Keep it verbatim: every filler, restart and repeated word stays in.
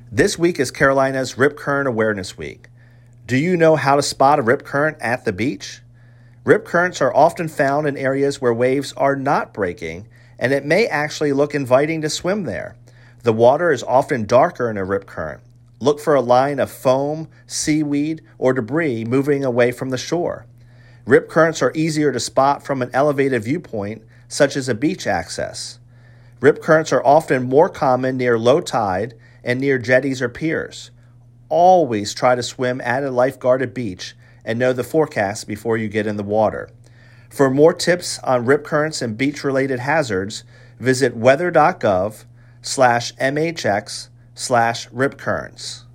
This week is Carolina's Rip Current Awareness Week. Do you know how to spot a rip current at the beach? Rip currents are often found in areas where waves are not breaking, and it may actually look inviting to swim there. The water is often darker in a rip current. Look for a line of foam, seaweed, or debris moving away from the shore. Rip currents are easier to spot from an elevated viewpoint, such as a beach access. Rip currents are often more common near low tide and near jetties or piers. Always try to swim at a lifeguarded beach and know the forecast before you get in the water. For more tips on rip currents and beach-related hazards, visit weather.gov slash MHX slash rip currents.